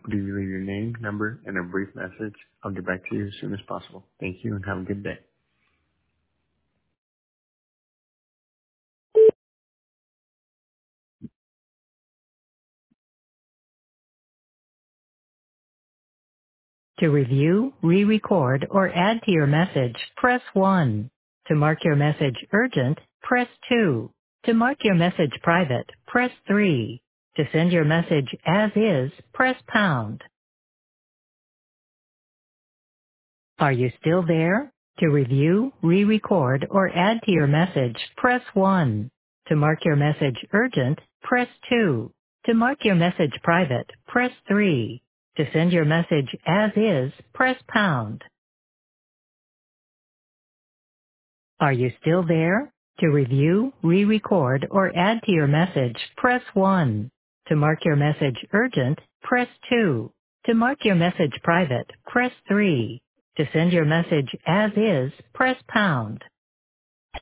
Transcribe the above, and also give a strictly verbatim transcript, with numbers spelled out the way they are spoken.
Please leave your name, number, and a brief message. I'll get back to you as soon as possible. Thank you and have a good day. To review, re-record, or add to your message, press one. To mark your message urgent, press two. To mark your message private, press three. To send your message as is, press pound. Are you still there? To review, re-record, or add to your message, press one. To mark your message urgent, press two. To mark your message private, press three. To send your message as is, press pound. Are you still there? To review, re-record, or add to your message, press one. To mark your message urgent, press two. To mark your message private, press three. To send your message as is, press pound.